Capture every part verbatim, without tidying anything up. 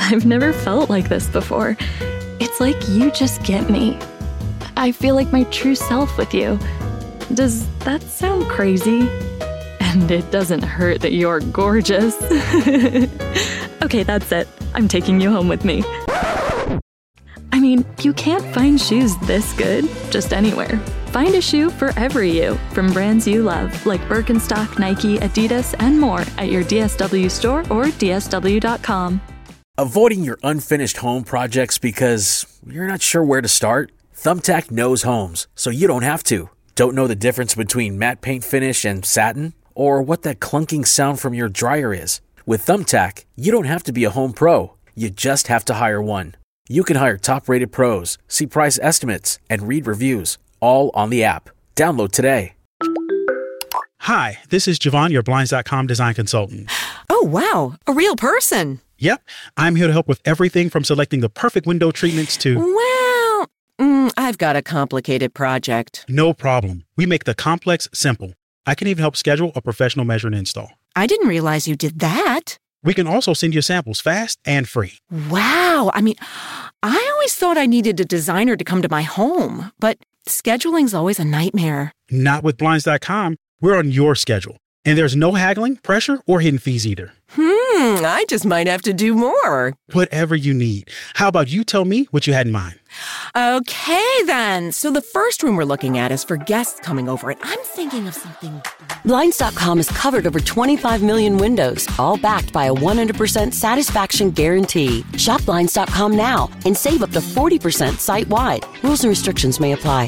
I've never felt like this before. It's like you just get me. I feel like my true self with you. Does that sound crazy? And it doesn't hurt that you're gorgeous. Okay, that's it. I'm taking you home with me. I mean, you can't find shoes this good just anywhere. Find a shoe for every you from brands you love, like Birkenstock, Nike, Adidas, and more at your D S W store or D S W dot com. Avoiding your unfinished home projects because you're not sure where to start? Thumbtack knows homes, so you don't have to. Don't know the difference between matte paint finish and satin? Or what that clunking sound from your dryer is? With Thumbtack, you don't have to be a home pro. You just have to hire one. You can hire top-rated pros, see price estimates, and read reviews, all on the app. Download today. Hi, this is Javon, your Blinds dot com design consultant. Oh, wow. A real person. Yep. I'm here to help with everything from selecting the perfect window treatments to... Well, mm, I've got a complicated project. No problem. We make the complex simple. I can even help schedule a professional measure and install. I didn't realize you did that. We can also send you samples fast and free. Wow. I mean, I always thought I needed a designer to come to my home, but scheduling's always a nightmare. Not with Blinds dot com. We're on your schedule. And there's no haggling, pressure, or hidden fees either. Hmm, I just might have to do more. Whatever you need. How about you tell me what you had in mind? Okay, then. So the first room we're looking at is for guests coming over, and I'm thinking of something... Blinds dot com has covered over twenty-five million windows, all backed by a one hundred percent satisfaction guarantee. Shop Blinds dot com now and save up to forty percent site-wide. Rules and restrictions may apply.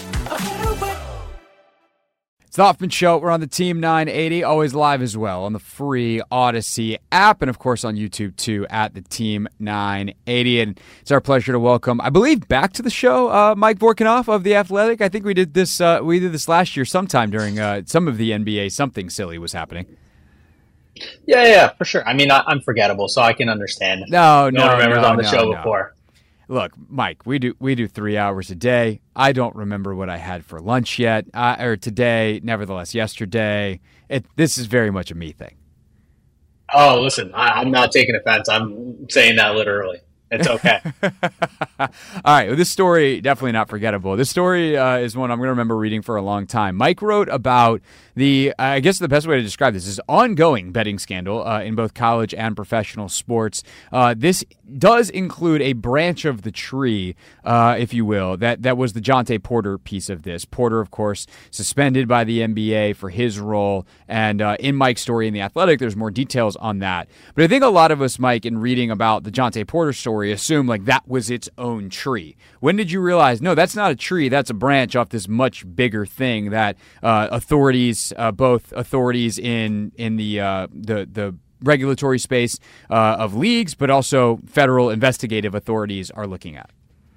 It's the Hoffman Show. We're on the Team nine eighty, always live as well on the free Odyssey app, and of course on YouTube too at the Team nine eighty. And it's our pleasure to welcome, I believe, back to the show, uh, Mike Vorkunov of The Athletic. I think we did this. Uh, we did this last year, sometime during uh, some of the N B A. Something silly was happening. Yeah, yeah, for sure. I mean, I, I'm forgettable, so I can understand. No, no, no one remembers no, on the no, show no. before. Look, Mike, we do we do three hours a day. I don't remember what I had for lunch yet, uh, or today. Nevertheless, yesterday. It, this is very much a me thing. Oh, listen, I, I'm not taking offense. I'm saying that literally. It's okay. All right. Well, this story, definitely not forgettable. This story uh, is one I'm going to remember reading for a long time. Mike wrote about the, I guess the best way to describe this is ongoing betting scandal uh, in both college and professional sports. Uh, this does include a branch of the tree, uh, if you will, that, that was the Jontay Porter piece of this. Porter, of course, suspended by the N B A for his role. And uh, in Mike's story in The Athletic, there's more details on that. But I think a lot of us, Mike, in reading about the Jontay Porter story, assume like that was its own tree. When did you realize, no, that's not a tree, that's a branch off this much bigger thing that uh, authorities, uh, both authorities in in the uh, the the regulatory space uh, of leagues, but also federal investigative authorities are looking at?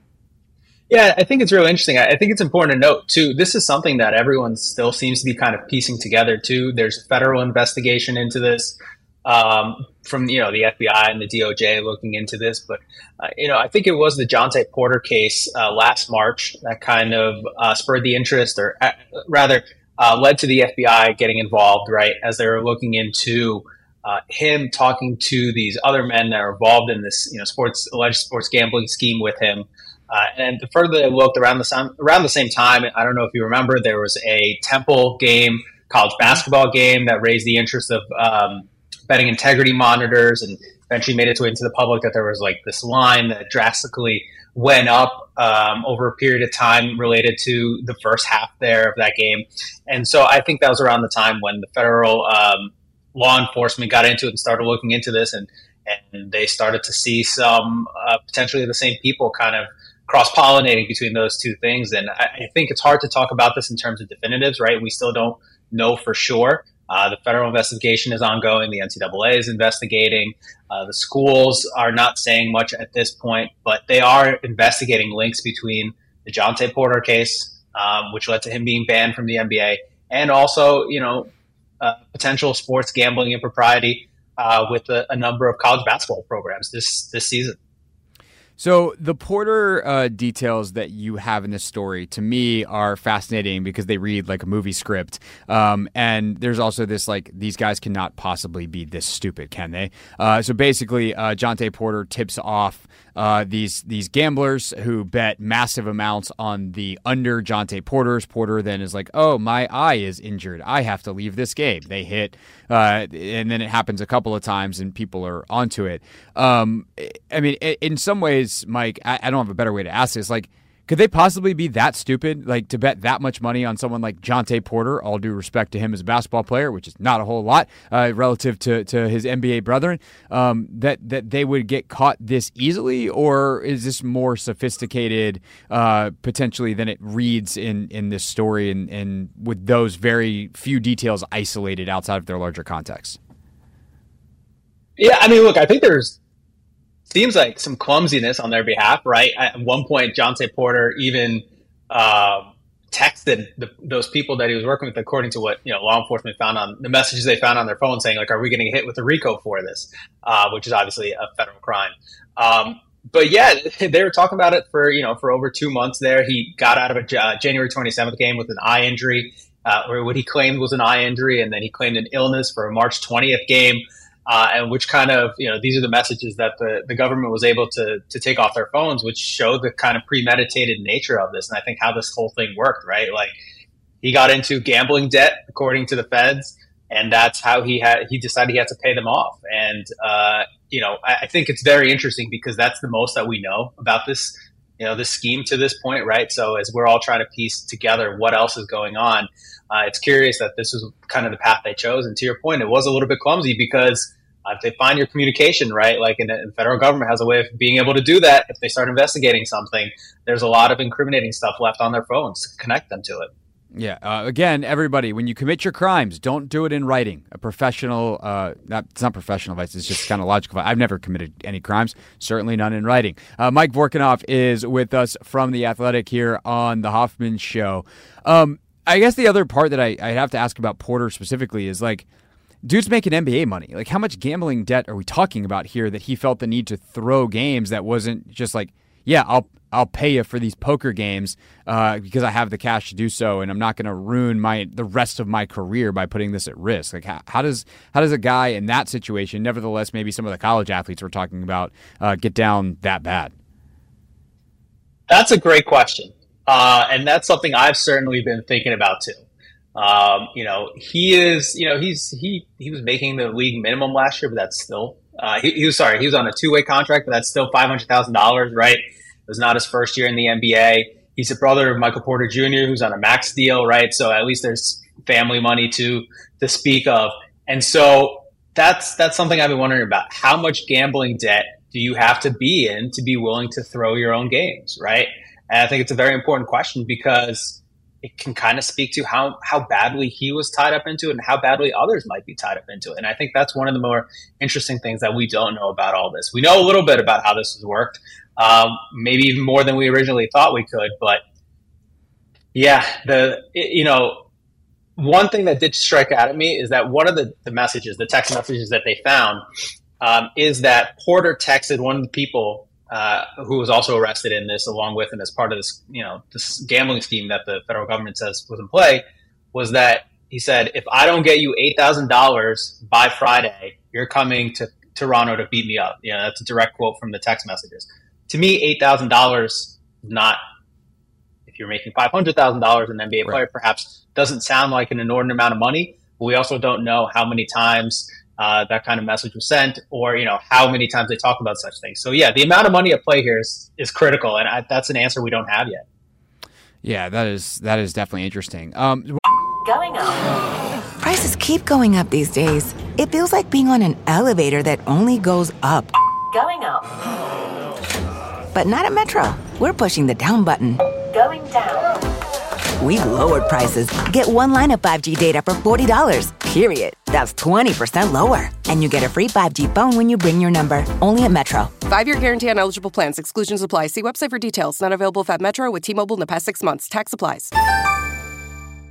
Yeah, I think it's really interesting. I think it's important to note, too, this is something that everyone still seems to be kind of piecing together, too. There's a federal investigation into this. Um, from, you know, the F B I and the D O J looking into this. But, uh, you know, I think it was the Jontay Porter case uh, last March that kind of uh, spurred the interest, or uh, rather uh, led to the F B I getting involved, right, as they were looking into uh, him talking to these other men that are involved in this, you know, sports alleged sports gambling scheme with him. Uh, and the further they looked around the same, around the same time, I don't know if you remember, there was a Temple game, college basketball game that raised the interest of um, betting integrity monitors, and eventually made its way into the public that there was like this line that drastically went up um, over a period of time related to the first half there of that game. And so I think that was around the time when the federal um, law enforcement got into it and started looking into this, and, and they started to see some uh, potentially the same people kind of cross-pollinating between those two things. And I, I think it's hard to talk about this in terms of definitives, right? We still don't know for sure. Uh, the federal investigation is ongoing. The N C double A is investigating. Uh, the schools are not saying much at this point, but they are investigating links between the Jontay Porter case, um, which led to him being banned from the N B A, and also, you know, uh, potential sports gambling impropriety uh, with a, a number of college basketball programs this this season. So the Porter uh, details that you have in this story, to me, are fascinating because they read like a movie script. Um, and there's also this, like, these guys cannot possibly be this stupid, can they? Uh, so basically, uh, Jontay Porter tips off uh, these these gamblers who bet massive amounts on the under Jontay Porter's. Porter then is like, oh, my eye is injured. I have to leave this game. They hit, uh, and then it happens a couple of times and people are onto it. Um, I mean, in some ways, Mike, I, I don't have a better way to ask this. Like, could they possibly be that stupid, like, to bet that much money on someone like Jontay Porter? All due respect to him as a basketball player, which is not a whole lot uh, relative to, to his N B A brethren, um, that that they would get caught this easily, or is this more sophisticated uh, potentially than it reads in in this story, and, and with those very few details isolated outside of their larger context? Yeah, I mean, look, I think there's seems like some clumsiness on their behalf, right? At one point, Jontay Porter even uh, texted the, those people that he was working with, according to what you know law enforcement found on the messages they found on their phone, saying like, "Are we going to get hit with a RICO for this?" Uh, which is obviously a federal crime. Um, but yeah, they were talking about it for you know for over two months. There, he got out of a uh, January twenty-seventh game with an eye injury, uh, or what he claimed was an eye injury, and then he claimed an illness for a March twentieth game. Uh, and which kind of, you know, these are the messages that the, the government was able to to take off their phones, which show the kind of premeditated nature of this. And I think how this whole thing worked, right? Like, he got into gambling debt, according to the feds, and that's how he had he decided he had to pay them off. And, uh, you know, I, I think it's very interesting because that's the most that we know about this, you know, this scheme to this point, right? So as we're all trying to piece together what else is going on, Uh, it's curious that this was kind of the path they chose. And to your point, it was a little bit clumsy because uh, if they find your communication, right, like in the federal government has a way of being able to do that. If they start investigating something, there's a lot of incriminating stuff left on their phones to connect them to it. Yeah. Uh, again, everybody, when you commit your crimes, don't do it in writing. A professional, uh, not, it's not professional advice, it's just kind of logical advice. I've never committed any crimes, certainly none in writing. Uh, Mike Vorkunov is with us from The Athletic here on The Hoffman Show. Um, I guess the other part that I, I have to ask about Porter specifically is, like, dude's making N B A money. Like, how much gambling debt are we talking about here that he felt the need to throw games that wasn't just like, yeah, I'll I'll pay you for these poker games uh, because I have the cash to do so, and I'm not going to ruin my the rest of my career by putting this at risk. Like, how, how does how does a guy in that situation, nevertheless, maybe some of the college athletes we're talking about, uh, get down that bad? That's a great question. Uh, and that's something I've certainly been thinking about too. Um, you know, he is, you know, he's, he, he was making the league minimum last year, but that's still, uh, he, he was sorry, he was on a two way contract, but that's still five hundred thousand dollars, right? It was not his first year in the N B A. He's a brother of Michael Porter Junior, who's on a max deal, right? So at least there's family money to, to speak of. And so that's, that's something I've been wondering about. How much gambling debt do you have to be in to be willing to throw your own games, right? And I think it's a very important question because it can kind of speak to how, how badly he was tied up into it and how badly others might be tied up into it. And I think that's one of the more interesting things that we don't know about all this. We know a little bit about how this has worked, um, maybe even more than we originally thought we could. But yeah, the you know, one thing that did strike out at me is that one of the, the messages, the text messages that they found, um, is that Porter texted one of the people Uh, who was also arrested in this, along with and as part of this, you know, this gambling scheme that the federal government says was in play, was that he said, if I don't get you eight thousand dollars by Friday, you're coming to Toronto to beat me up. You know, that's a direct quote from the text messages. To me, eight thousand dollars is not, if you're making five hundred thousand dollars an N B A player, right, perhaps doesn't sound like an inordinate amount of money, but we also don't know how many times Uh, that kind of message was sent, or you know how many times they talk about such things. So yeah, the amount of money at play here is, is critical, and I, that's an answer we don't have yet. Yeah, that is that is definitely interesting. Um, going up. Prices keep going up these days. It feels like being on an elevator that only goes up. Going up. But not at Metro. We're pushing the down button. Going down. We've lowered prices. Get one line of five G data for forty dollars, period. That's twenty percent lower. And you get a free five G phone when you bring your number. Only at Metro. Five-year guarantee on eligible plans. Exclusions apply. See website for details. Not available if at Metro with T-Mobile in the past six months. Tax applies.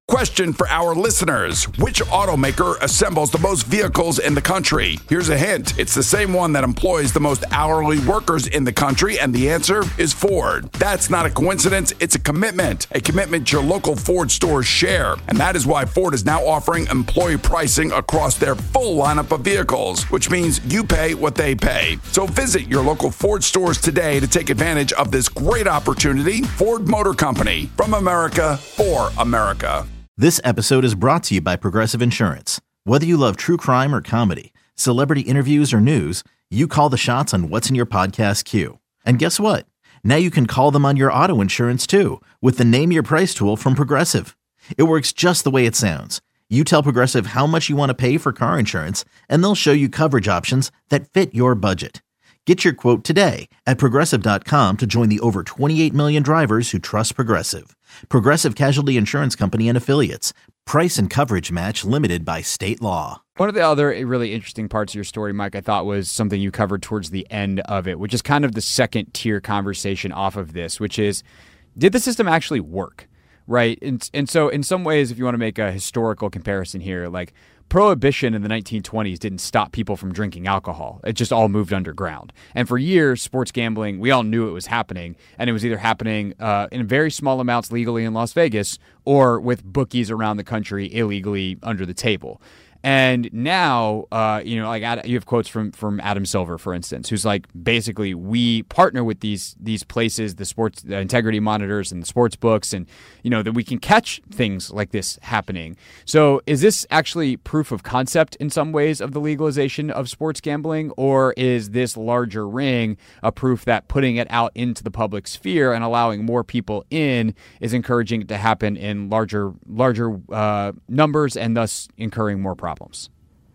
Question for our listeners. Which automaker assembles the most vehicles in the country? Here's a hint. It's the same one that employs the most hourly workers in the country, and the answer is Ford. That's not a coincidence. It's a commitment. A commitment your local Ford stores share. And that is why Ford is now offering employee pricing across their full lineup of vehicles, which means you pay what they pay. So visit your local Ford stores today to take advantage of this great opportunity. Ford Motor Company. From America, for America. This episode is brought to you by Progressive Insurance. Whether you love true crime or comedy, celebrity interviews or news, you call the shots on what's in your podcast queue. And guess what? Now you can call them on your auto insurance too with the Name Your Price tool from Progressive. It works just the way it sounds. You tell Progressive how much you want to pay for car insurance, and they'll show you coverage options that fit your budget. Get your quote today at Progressive dot com to join the over twenty-eight million drivers who trust Progressive. Progressive Casualty Insurance Company and Affiliates. Price and coverage match limited by state law. One of the other really interesting parts of your story, Mike, I thought was something you covered towards the end of it, which is kind of the second tier conversation off of this, which is, did the system actually work? Right? And, and so in some ways, if you want to make a historical comparison here, like Prohibition in the nineteen twenties didn't stop people from drinking alcohol. It just all moved underground. And for years, sports gambling, we all knew it was happening. And it was either happening uh, in very small amounts legally in Las Vegas or with bookies around the country illegally under the table. And now, uh, you know, like you have quotes from from Adam Silver, for instance, who's like, basically, we partner with these these places, the sports the integrity monitors and the sports books, and you know that we can catch things like this happening. So, is this actually proof of concept in some ways of the legalization of sports gambling, or is this larger ring a proof that putting it out into the public sphere and allowing more people in is encouraging it to happen in larger larger uh, numbers and thus incurring more problems? Problems.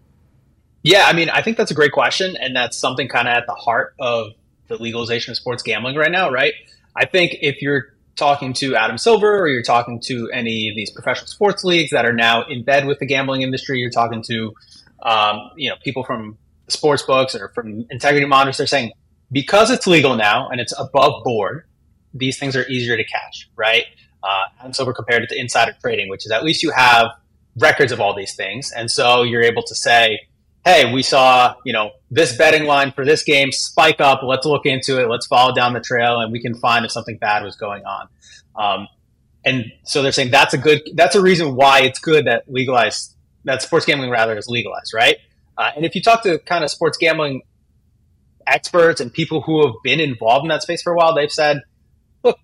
Yeah, I mean, I think that's a great question, and that's something kind of at the heart of the legalization of sports gambling right now, right? I think if you're talking to Adam Silver or you're talking to any of these professional sports leagues that are now in bed with the gambling industry, you're talking to um, you know, people from sports books or from integrity monitors, they're saying because it's legal now and it's above board, these things are easier to catch, right? Uh, Adam Silver compared it to insider trading, which is at least you have records of all these things. And so you're able to say, hey, we saw, you know, this betting line for this game spike up. Let's look into it. Let's follow down the trail and we can find if something bad was going on. Um, and so they're saying that's a good, that's a reason why it's good that legalized, that sports gambling rather is legalized, right? Uh, and if you talk to kind of sports gambling experts and people who have been involved in that space for a while, they've said, look,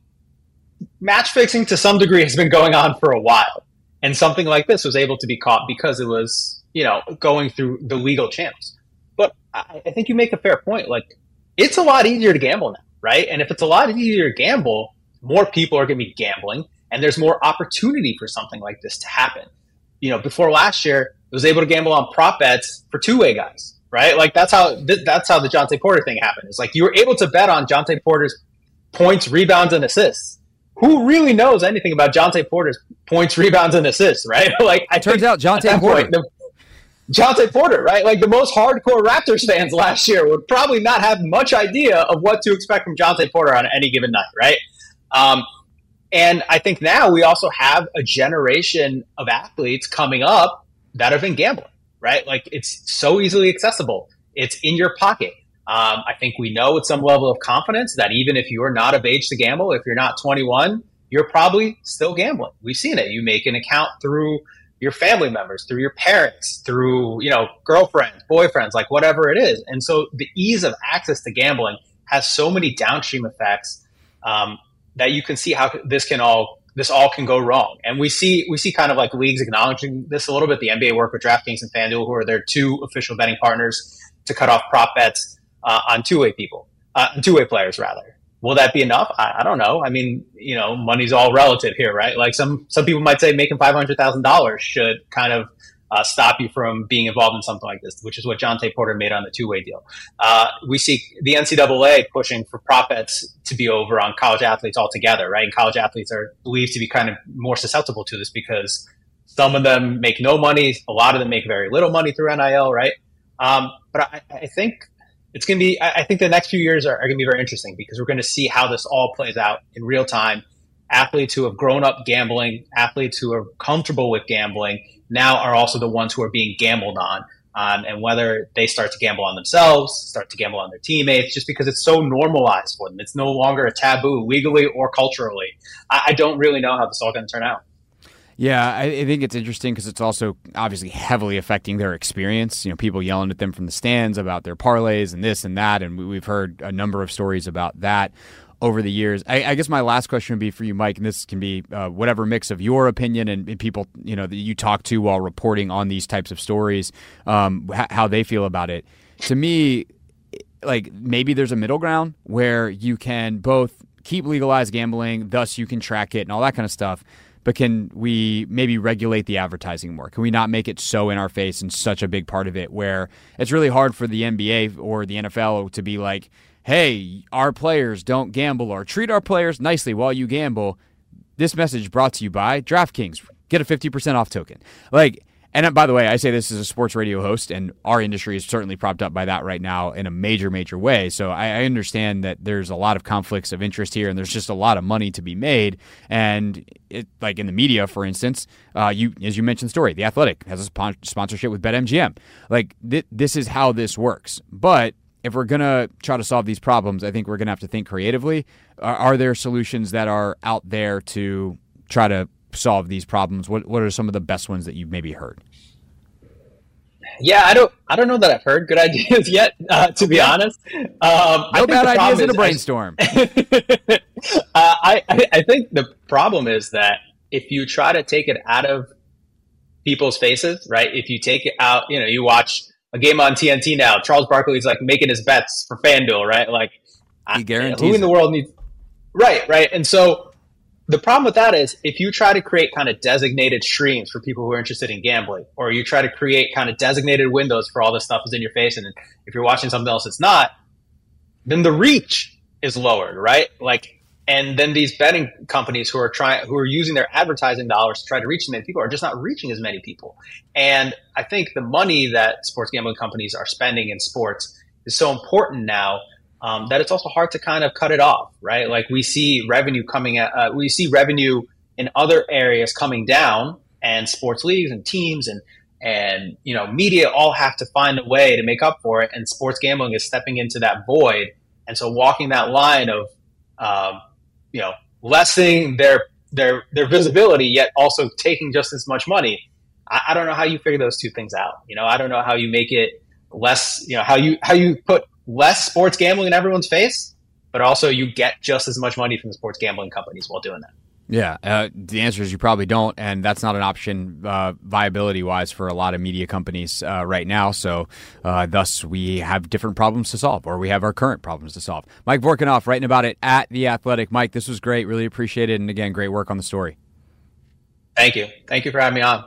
match fixing to some degree has been going on for a while. And something like this was able to be caught because it was, you know, going through the legal channels. But I, I think you make a fair point. Like, it's a lot easier to gamble now, right? And if it's a lot easier to gamble, more people are going to be gambling, and there's more opportunity for something like this to happen. You know, before last year, it was able to gamble on prop bets for two-way guys, right? Like, that's how th- that's how the Jontay Porter thing happened. It's like you were able to bet on Jontay Porter's points, rebounds, and assists. Who really knows anything about Jontay Porter's points, rebounds, and assists, right? Like, I turns out Jontay Porter, point, the, Jontay Porter, right? Like, the most hardcore Raptors fans last year would probably not have much idea of what to expect from Jontay Porter on any given night, right? Um, and I think now we also have a generation of athletes coming up that have been gambling, right? Like, it's so easily accessible. It's in your pocket. Um, I think we know with some level of confidence that even if you're not of age to gamble, if you're not twenty-one, you're probably still gambling. We've seen it. You make an account through your family members, through your parents, through, you know, girlfriends, boyfriends, like whatever it is. And so the ease of access to gambling has so many downstream effects um, that you can see how this can all this all can go wrong. And we see we see kind of like leagues acknowledging this a little bit. The N B A work with DraftKings and FanDuel, who are their two official betting partners, to cut off prop bets Uh, on two-way people, uh, two-way players rather. Will that be enough? I, I don't know. I mean, you know, money's all relative here, right? Like some some people might say making five hundred thousand dollars should kind of uh, stop you from being involved in something like this, which is what Jontay Porter made on the two-way deal. Uh, we see the N C double A pushing for prop bets to be over on college athletes altogether, right? And college athletes are believed to be kind of more susceptible to this because some of them make no money, a lot of them make very little money through N I L, right? Um, but I, I think It's going to be, I think the next few years are, are going to be very interesting because we're going to see how this all plays out in real time. athletes who have grown up gambling, athletes who are comfortable with gambling, now are also the ones who are being gambled on. Um, and whether they start to gamble on themselves, start to gamble on their teammates, just because it's so normalized for them. It's no longer a taboo, legally or culturally. I, I don't really know how this is all going to turn out. Yeah, I, I think it's interesting because it's also obviously heavily affecting their experience. You know, people yelling at them from the stands about their parlays and this and that, and we, we've heard a number of stories about that over the years. I, I guess my last question would be for you, Mike, and this can be uh, whatever mix of your opinion and, and people, you know, that you talk to while reporting on these types of stories, um, h- how they feel about it. To me, like maybe there's a middle ground where you can both keep legalized gambling, thus you can track it and all that kind of stuff. But can we maybe regulate the advertising more? Can we not make it so in our face and such a big part of it where it's really hard for the N B A or the N F L to be like, hey, our players don't gamble, or treat our players nicely while you gamble. This message brought to you by DraftKings. Get a fifty percent off token. Like, and by the way, I say this as a sports radio host, and our industry is certainly propped up by that right now in a major, major way. So I, I understand that there's a lot of conflicts of interest here, and there's just a lot of money to be made. And it, like in the media, for instance, uh, you as you mentioned, the story, The Athletic has a spon- sponsorship with BetMGM. Like th- this is how this works. But if we're going to try to solve these problems, I think we're going to have to think creatively. Are, are there solutions that are out there to try to solve these problems? What What are some of the best ones that you've maybe heard? Yeah, I don't I don't know that I've heard good ideas yet, uh, to be honest. Um, no bad ideas in a brainstorm. uh, I, I think the problem is that if you try to take it out of people's faces, right? If you take it out, you know, you watch a game on T N T now, Charles Barkley's like making his bets for FanDuel, right? Like, he guarantees who in the world needs, right, right. And so the problem with that is if you try to create kind of designated streams for people who are interested in gambling, or you try to create kind of designated windows for all this stuff is in your face, and if you're watching something else it's not, then the reach is lowered, right? Like, and then these betting companies who are trying, who are using their advertising dollars to try to reach as many people are just not reaching as many people. And I think the money that sports gambling companies are spending in sports is so important now um, that it's also hard to kind of cut it off, right? Like we see revenue coming at, uh, we see revenue in other areas coming down, and sports leagues and teams and and you know media all have to find a way to make up for it. And sports gambling is stepping into that void, and so walking that line of um, you know, lessening their their their visibility, yet also taking just as much money. I, I don't know how you figure those two things out. You know, I don't know how you make it less. You know, how you how you put less sports gambling in everyone's face, but also you get just as much money from the sports gambling companies while doing that. Yeah, uh, the answer is you probably don't, and that's not an option uh, viability-wise for a lot of media companies uh, right now. So uh, thus, we have different problems to solve, or we have our current problems to solve. Mike Vorkunov writing about it at The Athletic. Mike, this was great. Really appreciate it, and again, great work on the story. Thank you. Thank you for having me on.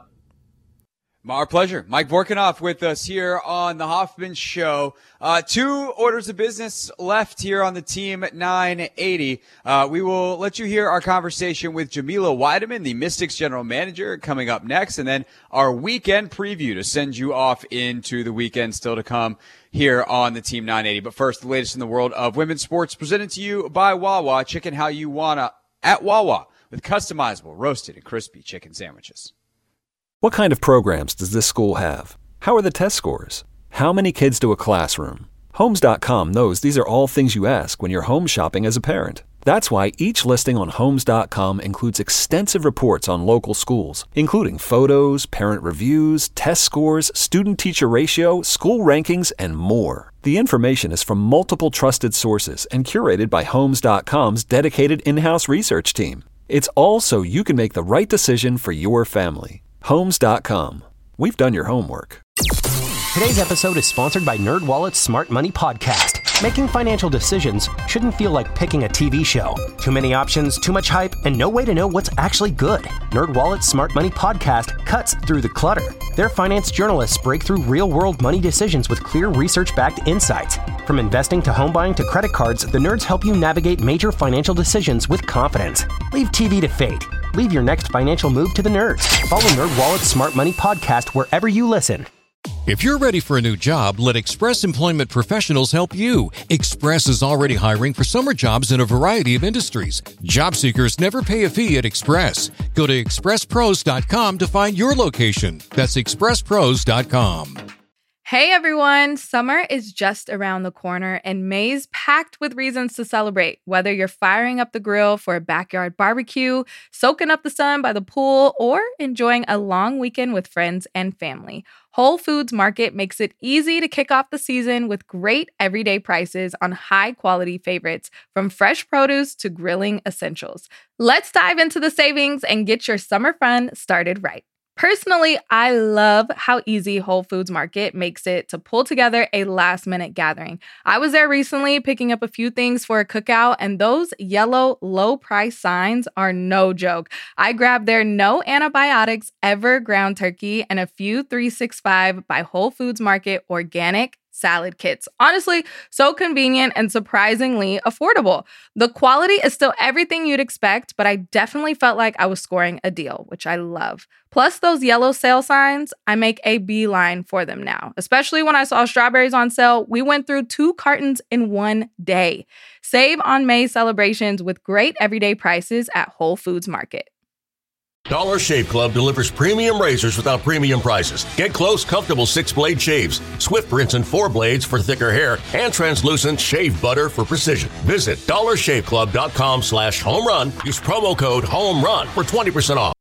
Our pleasure. Mike Vorkunov with us here on the Hoffman Show. Uh, two orders of business left here on the Team nine eighty. Uh, we will let you hear our conversation with Jamila Weideman, the Mystics general manager, coming up next, and then our weekend preview to send you off into the weekend still to come here on the Team nine eighty. But first, the latest in the world of women's sports presented to you by Wawa. Chicken how you wanna at Wawa with customizable roasted and crispy chicken sandwiches. What kind of programs does this school have? How are the test scores? How many kids to a classroom? Homes dot com knows these are all things you ask when you're home shopping as a parent. That's why each listing on Homes dot com includes extensive reports on local schools, including photos, parent reviews, test scores, student-teacher ratio, school rankings, and more. The information is from multiple trusted sources and curated by Homes dot com's dedicated in-house research team. It's all so you can make the right decision for your family. Homes dot com. We've done your homework. Today's episode is sponsored by NerdWallet's Smart Money Podcast. Making financial decisions shouldn't feel like picking a T V show. Too many options, too much hype, and no way to know what's actually good. NerdWallet's Smart Money Podcast cuts through the clutter. Their finance journalists break through real-world money decisions with clear research-backed insights. From investing to home buying to credit cards, the nerds help you navigate major financial decisions with confidence. Leave T V to fate. Leave your next financial move to the nerds. Follow NerdWallet's Smart Money Podcast wherever you listen. If you're ready for a new job, let Express Employment Professionals help you. Express is already hiring for summer jobs in a variety of industries. Job seekers never pay a fee at Express. Go to express pros dot com to find your location. That's express pros dot com. Hey everyone, summer is just around the corner and May's packed with reasons to celebrate. Whether you're firing up the grill for a backyard barbecue, soaking up the sun by the pool, or enjoying a long weekend with friends and family, Whole Foods Market makes it easy to kick off the season with great everyday prices on high-quality favorites, from fresh produce to grilling essentials. Let's dive into the savings and get your summer fun started right. Personally, I love how easy Whole Foods Market makes it to pull together a last-minute gathering. I was there recently picking up a few things for a cookout, and those yellow low-price signs are no joke. I grabbed their no antibiotics ever ground turkey and a few three sixty-five by Whole Foods Market organic salad kits. Honestly, so convenient and surprisingly affordable. The quality is still everything you'd expect, but I definitely felt like I was scoring a deal, which I love. Plus those yellow sale signs, I make a beeline for them now. Especially when I saw strawberries on sale, we went through two cartons in one day. Save on May celebrations with great everyday prices at Whole Foods Market. Dollar Shave Club delivers premium razors without premium prices. Get close, comfortable six-blade shaves, swift rinse and four blades for thicker hair, and translucent shave butter for precision. Visit dollar shave club dot com slash home run. Use promo code HOME RUN for twenty percent off.